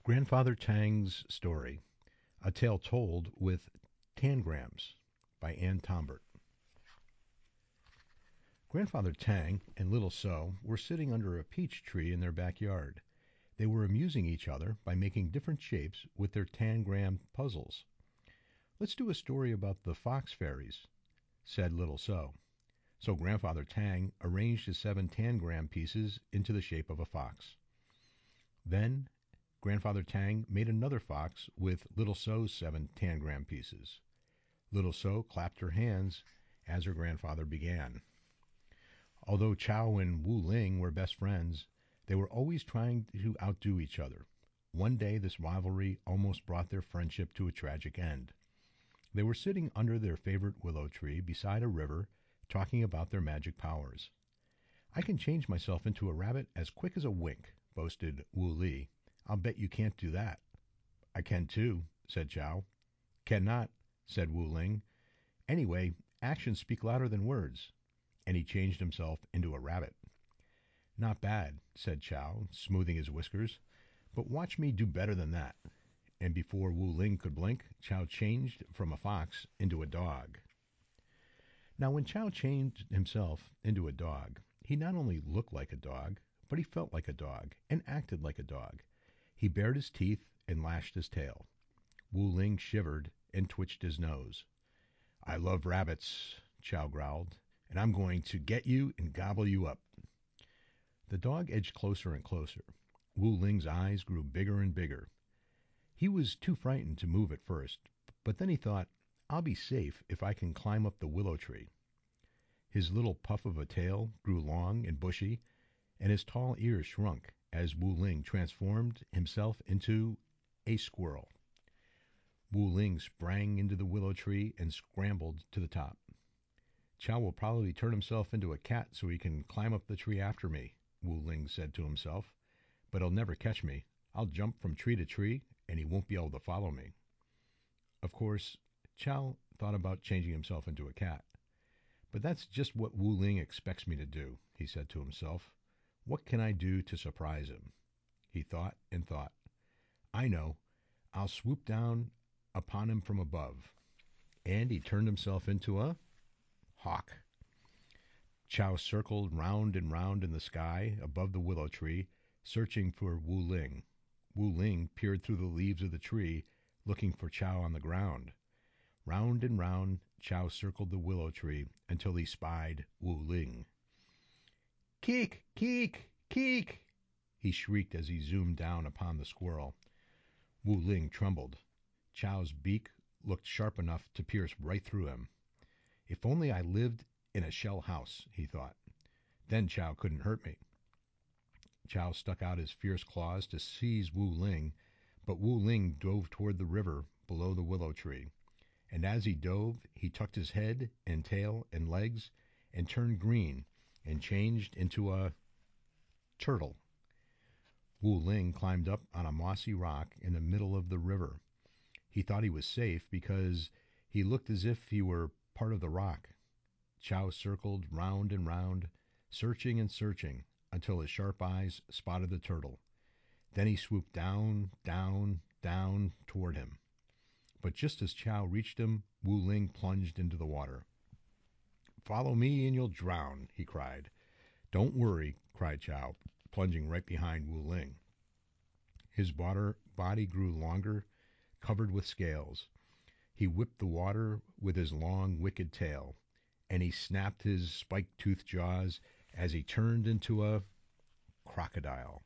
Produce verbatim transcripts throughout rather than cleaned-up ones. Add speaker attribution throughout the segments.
Speaker 1: Grandfather Tang's Story, a tale told with tangrams by Ann Tombert. Grandfather Tang and Little So were sitting under a peach tree in their backyard. They were amusing each other by making different shapes with their tangram puzzles. Let's do a story about the fox fairies, said Little So. So Grandfather Tang arranged his seven tangram pieces into the shape of a fox. Then Grandfather Tang made another fox with Little So's seven tangram pieces. Little So clapped her hands as her grandfather began. Although Chow and Wu Ling were best friends, they were always trying to outdo each other. One day, this rivalry almost brought their friendship to a tragic end. They were sitting under their favorite willow tree beside a river, talking about their magic powers. I can change myself into a rabbit as quick as a wink, boasted Wu Li. I'll bet you can't do that. I can too, said Chow. Cannot, said Wu Ling. Anyway, actions speak louder than words. And he changed himself into a rabbit. Not bad, said Chow, smoothing his whiskers. But watch me do better than that. And before Wu Ling could blink, Chow changed from a fox into a dog. Now, when Chow changed himself into a dog, he not only looked like a dog, but he felt like a dog and acted like a dog. He bared his teeth and lashed his tail. Wu Ling shivered and twitched his nose. I love rabbits, Chow growled, and I'm going to get you and gobble you up. The dog edged closer and closer. Wu Ling's eyes grew bigger and bigger. He was too frightened to move at first, but then he thought, I'll be safe if I can climb up the willow tree. His little puff of a tail grew long and bushy, and his tall ears shrunk as Wu Ling transformed himself into a squirrel. Wu Ling sprang into the willow tree and scrambled to the top. Chow will probably turn himself into a cat so he can climb up the tree after me, Wu Ling said to himself. But he'll never catch me. I'll jump from tree to tree, and he won't be able to follow me. Of course, Chow thought about changing himself into a cat. But that's just what Wu Ling expects me to do, he said to himself. What can I do to surprise him? He thought and thought. I know. I'll swoop down upon him from above. And he turned himself into a hawk. Chow circled round and round in the sky above the willow tree, searching for Wu Ling. Wu Ling peered through the leaves of the tree, looking for Chow on the ground. Round and round Chow circled the willow tree until he spied Wu Ling. Keek, keek, keek, he shrieked as he zoomed down upon the squirrel. Wu Ling trembled. Chow's beak looked sharp enough to pierce right through him. If only I lived in a shell house, he thought. Then Chow couldn't hurt me. Chow stuck out his fierce claws to seize Wu Ling, but Wu Ling dove toward the river below the willow tree. And as he dove, he tucked his head and tail and legs and turned green and changed into a turtle. Wu Ling climbed up on a mossy rock in the middle of the river. He thought he was safe because he looked as if he were part of the rock. Chow circled round and round, searching and searching, until his sharp eyes spotted the turtle. Then he swooped down, down, down toward him. But just as Chow reached him, Wu Ling plunged into the water. Follow me and you'll drown, he cried. Don't worry, cried Chow, plunging right behind Wu Ling. His body grew longer, covered with scales. He whipped the water with his long, wicked tail, and he snapped his spike-toothed jaws as he turned into a crocodile.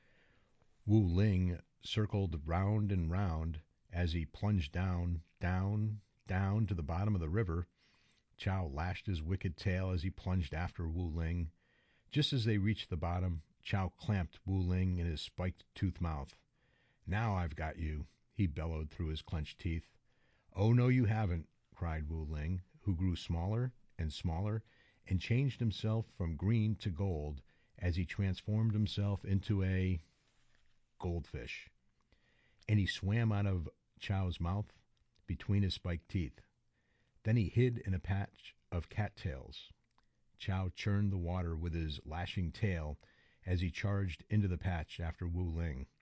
Speaker 1: Wu Ling circled round and round as he plunged down, down, down to the bottom of the river. Chow lashed his wicked tail as he plunged after Wu Ling. Just as they reached the bottom, Chow clamped Wu Ling in his spiked-toothed mouth. Now I've got you, he bellowed through his clenched teeth. Oh, no, you haven't, cried Wu Ling, who grew smaller and smaller and changed himself from green to gold as he transformed himself into a goldfish. And he swam out of Chow's mouth between his spiked teeth. Then he hid in a patch of cattails. Chow churned the water with his lashing tail as he charged into the patch after Wu Ling.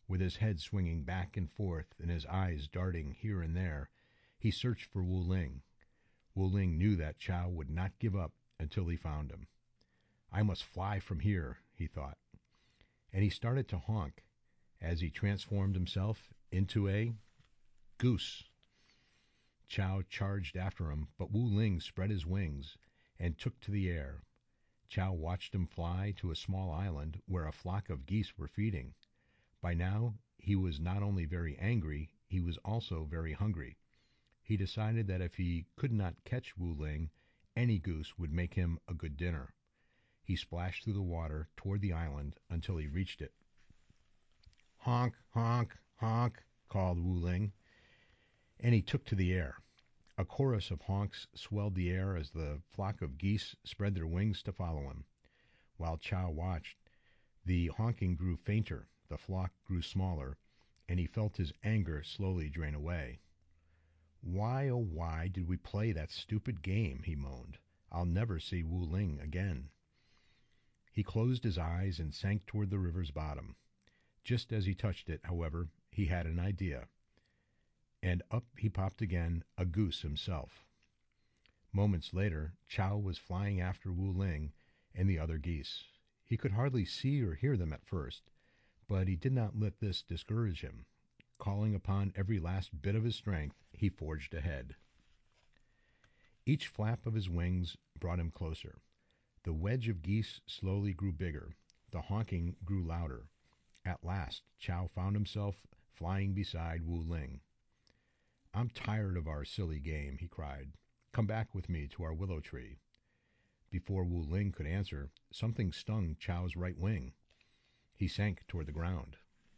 Speaker 1: With his head swinging back and forth and his eyes darting here and there, he searched for Wu Ling. Wu Ling knew that Chao would not give up until he found him. I must fly from here, he thought. And he started to honk as he transformed himself into a goose. Chao charged after him, but Wu Ling spread his wings and took to the air. Chao watched him fly to a small island where a flock of geese were feeding. By now, he was not only very angry, he was also very hungry. He decided that if he could not catch Wu Ling, any goose would make him a good dinner. He splashed through the water toward the island until he reached it. Honk, honk, honk, called Wu Ling, and he took to the air. A chorus of honks swelled the air as the flock of geese spread their wings to follow him. While Chao watched, the honking grew fainter, the flock grew smaller, and he felt his anger slowly drain away. Why, oh why, did we play that stupid game, he moaned. I'll never see Wu Ling again. He closed his eyes and sank toward the river's bottom. Just as he touched it, however, he had an idea. And up he popped again, a goose himself. Moments later, Chao was flying after Wu Ling and the other geese. He could hardly see or hear them at first, but he did not let this discourage him. Calling upon every last bit of his strength, he forged ahead. Each flap of his wings brought him closer. The wedge of geese slowly grew bigger. The honking grew louder. At last, Chao found himself flying beside Wu Ling. I'm tired of our silly game, he cried. Come back with me to our willow tree. Before Wu Ling could answer, something stung Chao's right wing. He sank toward the ground.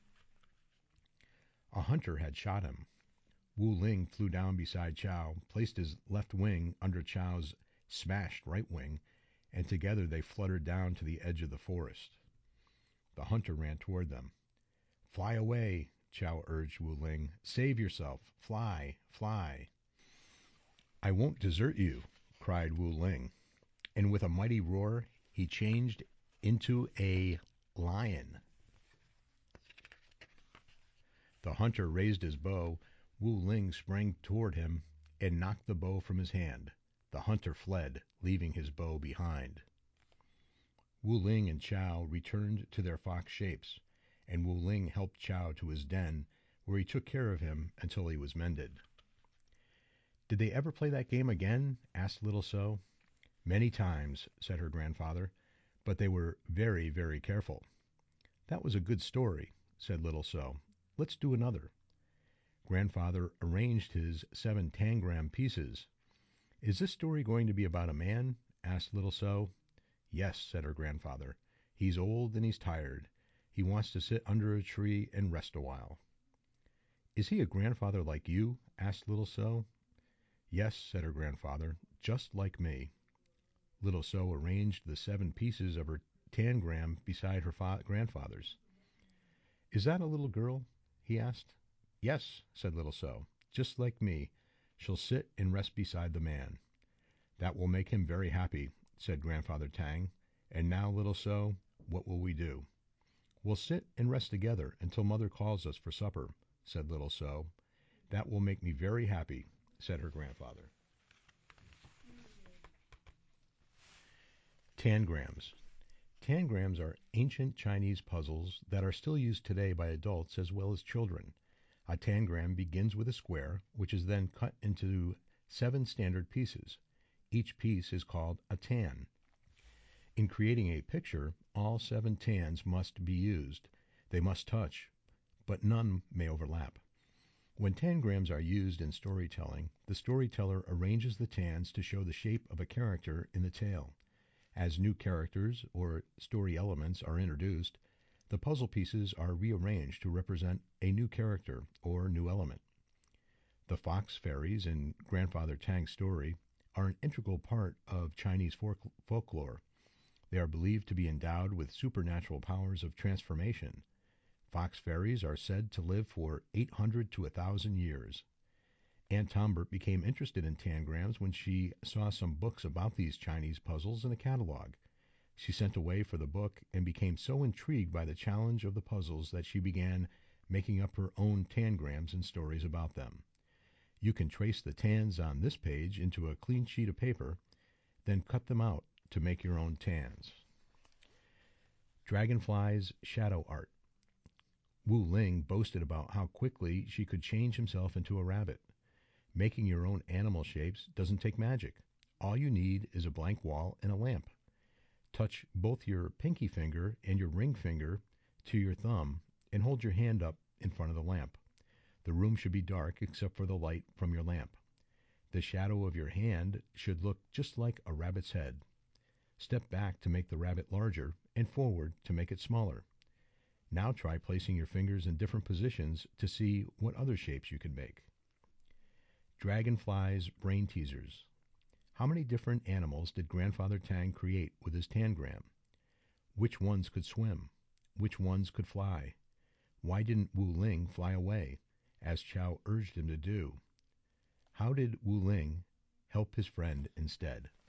Speaker 1: A hunter had shot him. Wu Ling flew down beside Chao, placed his left wing under Chao's smashed right wing, and together they fluttered down to the edge of the forest. The hunter ran toward them. Fly away, Chao urged Wu Ling. Save yourself. Fly, fly. I won't desert you, cried Wu Ling, and with a mighty roar he changed into a lion. The hunter raised his bow. Wu Ling sprang toward him and knocked the bow from his hand. The hunter fled, leaving his bow behind. Wu Ling and Chao returned to their fox shapes, and Wu Ling helped Chao to his den, where he took care of him until he was mended. Did they ever play that game again? Asked Little So. Many times, said her grandfather, but they were very, very careful. That was a good story, said Little So. Let's do another. Grandfather arranged his seven tangram pieces. Is this story going to be about a man? Asked Little So. Yes, said her grandfather. He's old and he's tired. He wants to sit under a tree and rest a while. Is he a grandfather like you? Asked Little So. Yes, said her grandfather, just like me. Little So arranged the seven pieces of her tangram beside her fa- grandfather's. Is that a little girl? He asked. Yes, said Little So, just like me. She'll sit and rest beside the man. That will make him very happy, said Grandfather Tang. And now, Little So, what will we do? We'll sit and rest together until Mother calls us for supper, said Little So. That will make me very happy, said her grandfather. Tangrams. Tangrams are ancient Chinese puzzles that are still used today by adults as well as children. A tangram begins with a square, which is then cut into seven standard pieces. Each piece is called a tan. In creating a picture, all seven tans must be used. They must touch, but none may overlap. When tangrams are used in storytelling, the storyteller arranges the tans to show the shape of a character in the tale. As new characters or story elements are introduced, the puzzle pieces are rearranged to represent a new character or new element. The fox fairies in Grandfather Tang's story are an integral part of Chinese folk- folklore. They are believed to be endowed with supernatural powers of transformation. Fox fairies are said to live for eight hundred to one thousand years. Aunt Tombert became interested in tangrams when she saw some books about these Chinese puzzles in a catalog. She sent away for the book and became so intrigued by the challenge of the puzzles that she began making up her own tangrams and stories about them. You can trace the tans on this page into a clean sheet of paper, then cut them out to make your own tans. Dragonfly's Shadow Art. Wu Ling boasted about how quickly she could change himself into a rabbit. Making your own animal shapes doesn't take magic. All you need is a blank wall and a lamp. Touch both your pinky finger and your ring finger to your thumb and hold your hand up in front of the lamp. The room should be dark except for the light from your lamp. The shadow of your hand should look just like a rabbit's head. Step back to make the rabbit larger and forward to make it smaller. Now try placing your fingers in different positions to see what other shapes you can make. Dragonfly's Brain Teasers. How many different animals did Grandfather Tang create with his tangram? Which ones could swim? Which ones could fly? Why didn't Wu Ling fly away, as Chow urged him to do? How did Wu Ling help his friend instead?